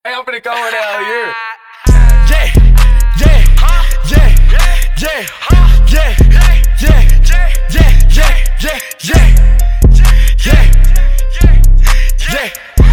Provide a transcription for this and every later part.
Hey, I'm finna go in there here. Yeah, yeah, yeah, yeah, yeah, yeah, yeah, yeah, yeah, yeah,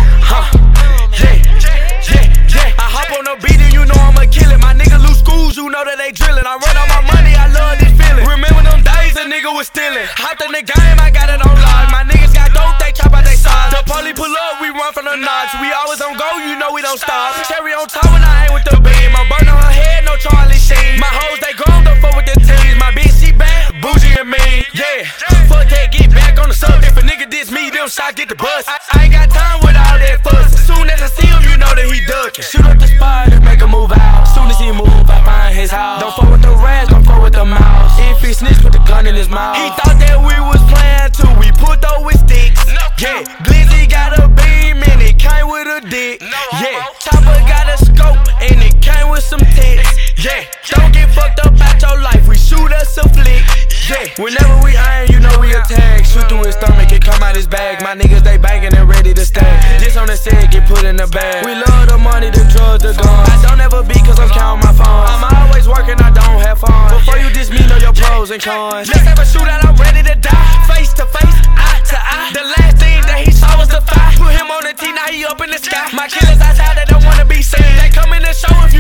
yeah. I hop on the beat and you know I'ma kill it. My nigga lose schools, you know that they drillin'. I run on my money, I love this feeling. Remember them days a nigga was stealing. Hopped in the game, I got it on lock. My niggas got dope, they chop out they sides. The police pull up, we run from the knots. We always on go, you know we don't stop. Cherry on top when I ain't with the beam. I'm burning her head, no Charlie Sheen. My hoes, they grown, don't fuck with the teams. My bitch, she bad, bougie and mean. Yeah, fuck that, get back on the sub. If a nigga diss me, them shots get the bus. I ain't got time with all that fuss. As soon as I see him, you know that he duckin'. Shoot up the spot and make him move out. Soon as he move, I find his house. Don't fuck with the rats, don't fuck with the mouse. If he snitch, put the gun in his mouth. He thought that we was playing too. We put those with sticks. Yeah, Glizzy got a beam and it came with a dick. Yeah, Chopper got a scope and it came with some tits. Yeah, don't get fucked up out your life. We shoot us a flick. Yeah, whenever we iron, you know we attack. Shoot through his stomach, it come out his bag. My niggas, they bangin' and ready to stack. This on the set, get put in the bag. We love the money, the drugs, the guns. I don't ever beat cause I'm counting my funds. I'm always working, I don't have fun. Before you diss me, know your pros and cons. Let's have a shootout, I'm ready to die. Face to face, eye to eye. The last thing that he saw was the fire. Put him on the tee, now he up in the sky. My killers outside, they don't wanna be seen. They come in the show and